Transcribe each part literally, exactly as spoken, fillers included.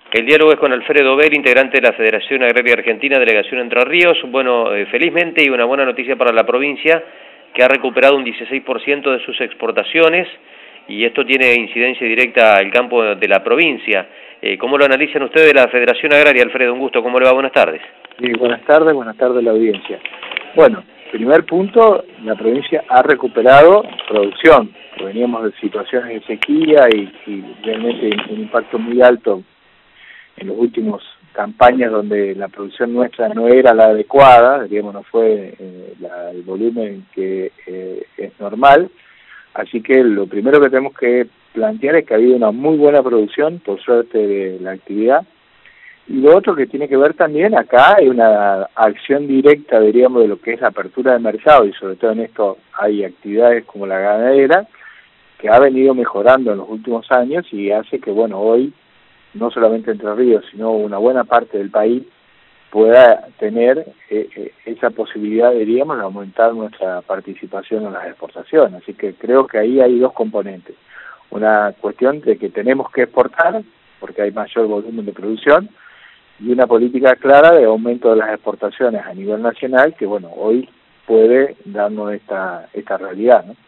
El diálogo es con Alfredo Bell, integrante de la Federación Agraria Argentina, Delegación Entre Ríos. Bueno, eh, felizmente, y una buena noticia para la provincia, que ha recuperado un dieciséis por ciento de sus exportaciones, y esto tiene incidencia directa al campo de la provincia. Eh, ¿Cómo lo analizan ustedes de la Federación Agraria, Alfredo? Un gusto, ¿cómo le va? Buenas tardes. Sí, buenas tardes, buenas tardes a la audiencia. Bueno, primer punto, la provincia ha recuperado producción. Veníamos de situaciones de sequía y, y realmente un impacto muy alto en las últimas campañas donde la producción nuestra no era la adecuada, digamos, no fue eh, la, el volumen que eh, es normal. Así que lo primero que tenemos que plantear es que ha habido una muy buena producción, por suerte, de la actividad. Y lo otro que tiene que ver también acá hay una acción directa, diríamos, de lo que es la apertura de mercado, y sobre todo en esto hay actividades como la ganadera, que ha venido mejorando en los últimos años y hace que, bueno, hoy, no solamente Entre Ríos, sino una buena parte del país pueda tener eh, eh, esa posibilidad, diríamos, de aumentar nuestra participación en las exportaciones. Así que creo que ahí hay dos componentes. Una cuestión de que tenemos que exportar, porque hay mayor volumen de producción, y una política clara de aumento de las exportaciones a nivel nacional, que, bueno, hoy puede darnos esta, esta realidad, ¿no?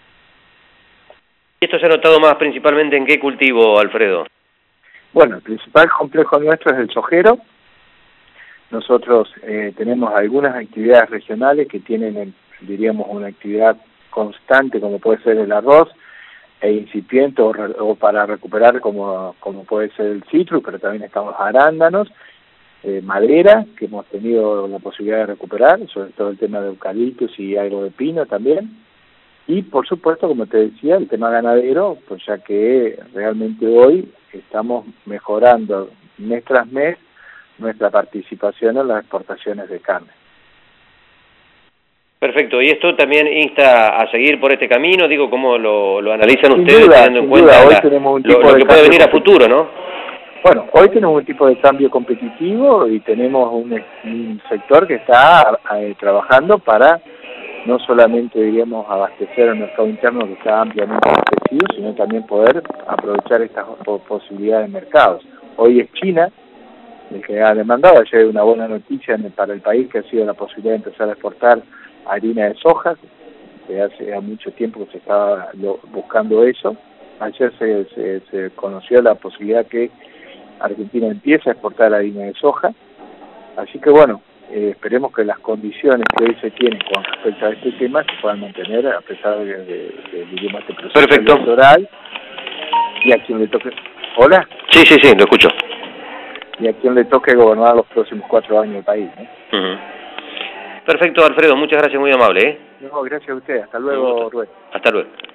¿Y esto se ha notado más principalmente en qué cultivo, Alfredo? Bueno, el principal complejo nuestro es el sojero. Nosotros eh, tenemos algunas actividades regionales que tienen, diríamos, una actividad constante, como puede ser el arroz, e incipiente o, re, o para recuperar, como, como puede ser el citrus, pero también estamos arándanos, eh, madera, que hemos tenido la posibilidad de recuperar, sobre todo el tema de eucaliptus y algo de pino también. Y, por supuesto, como te decía, el tema ganadero, pues ya que realmente hoy estamos mejorando mes tras mes nuestra participación en las exportaciones de carne. Perfecto, y esto también insta a seguir por este camino, digo, ¿cómo lo, lo analizan sin ustedes duda, teniendo en cuenta duda. Hoy la, tenemos un tipo lo, lo de que puede venir a competitivo. futuro, ¿no? Bueno, hoy tenemos un tipo de cambio competitivo y tenemos un, un sector que está eh, trabajando para no solamente, diríamos, abastecer el mercado interno, que está ampliamente abastecido, sino también poder aprovechar estas posibilidades de mercados. Hoy es China el que ha demandado. Ayer hay una buena noticia para el país, que ha sido la posibilidad de empezar a exportar harina de soja, que hace mucho tiempo que se estaba buscando eso. Ayer se, se, se conoció la posibilidad que Argentina empiece a exportar harina de soja. Así que bueno, eh, esperemos que las condiciones que hoy se tienen con respecto a este tema se puedan mantener a pesar de, de, de, de este proceso Perfecto. electoral. Y a quien le toque... ¿Hola? Sí, sí, sí, lo escucho. Y a quien le toque gobernar los próximos cuatro años el país, ¿no? Uh-huh. Perfecto, Alfredo, muchas gracias, muy amable, ¿eh? No, gracias a usted. Hasta luego, Rubén. Hasta luego.